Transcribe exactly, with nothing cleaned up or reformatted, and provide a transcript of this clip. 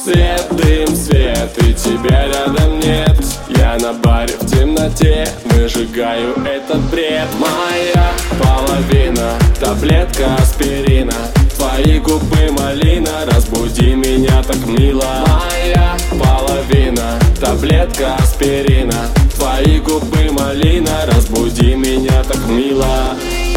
Свет, дым, свет, и тебя рядом нет. Я на баре в темноте выжигаю этот бред. Моя половина, таблетка аспирина. Твои губы малина, разбуди меня так мило. Моя половина, таблетка аспирина. Твои губы малина, разбуди меня так мило.